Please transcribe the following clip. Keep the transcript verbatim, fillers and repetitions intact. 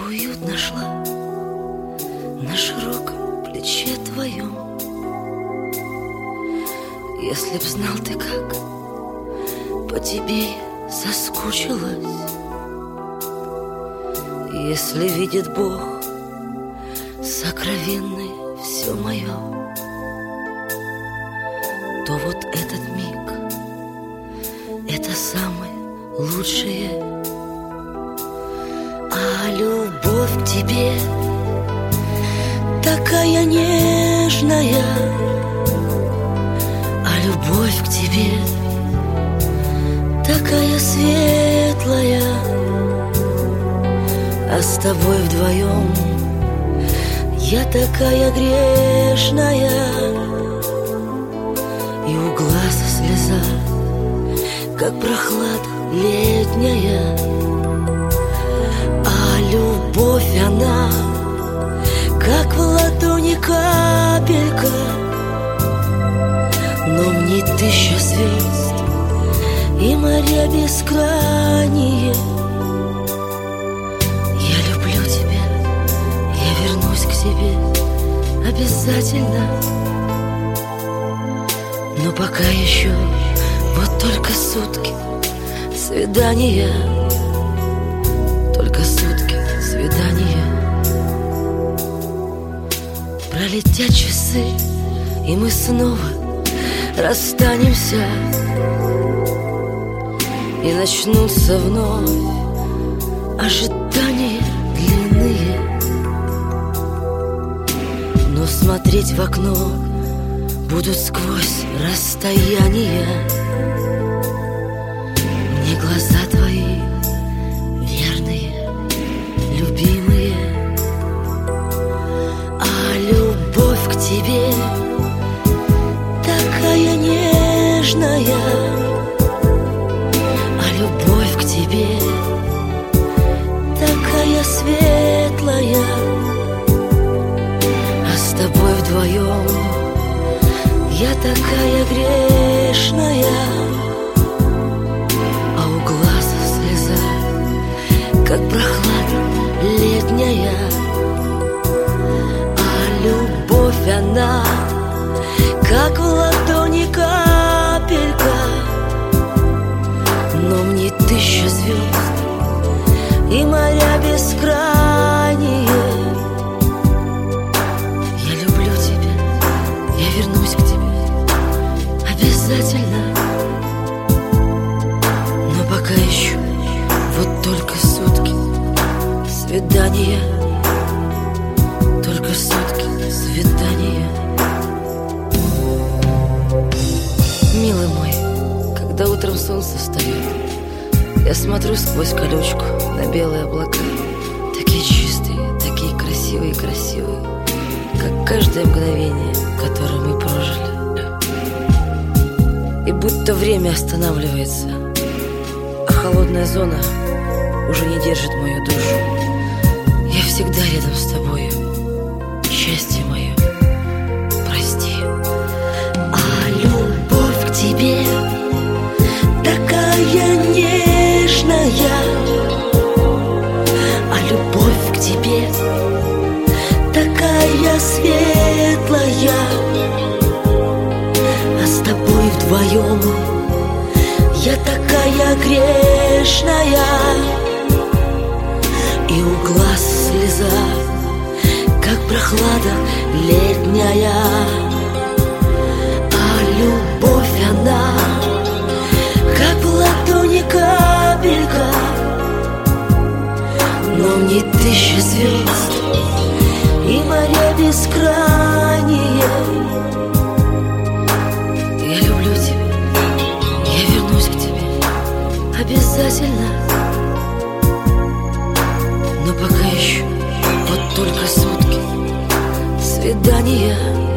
уют нашла на широком плече твоем. Если б знал ты, как по тебе соскучилась, если видит Бог сокровенный все мое, то вот этот миг — это самое лучшее. А любовь к тебе такая нежная, а любовь к тебе такая светлая, а с тобой вдвоем я такая грешная, и у глаз слеза, как прохлада летняя. А любовь она, как в ладони капелька, но мне тысяча звезд и моря бескрайние. Я люблю тебя, я вернусь к тебе обязательно, но пока еще вот только сутки свидания, только сутки свидания. Пролетят часы, и мы снова расстанемся, и начнутся вновь ожидания длинные. Но смотреть в окно будут сквозь расстояние. Мне глаза твои верные, любимые. А любовь к тебе такая нежная, а любовь к тебе такая светлая, а с тобой вдвоем я такая грешная, а у глаз слеза, как прохлада летняя. А любовь она, как в ладони капелька, но мне тысяча звезд и моря бескрайние. Я люблю тебя, я вернусь к тебе обязательно, но пока еще вот только сутки свидания, только сутки свидания. Милый мой, когда утром солнце встает, я смотрю сквозь колючку на белые облака, такие чистые, такие красивые, красивые, как каждое мгновение, которое мы прожили. И будто время останавливается, а холодная зона уже не держит мою душу. Я всегда рядом с тобою, счастье мое, прости. А любовь к тебе такая нежная, а любовь к тебе такая светлая, а с тобой вдвоем я такая грешная, и у глаз слеза, как прохлада летняя. А любовь она, как в ладони капелька, но мне тысяча звезд и моря бескрайние. Я люблю тебя, я вернусь к тебе обязательно, но пока еще вот только сутки свидания.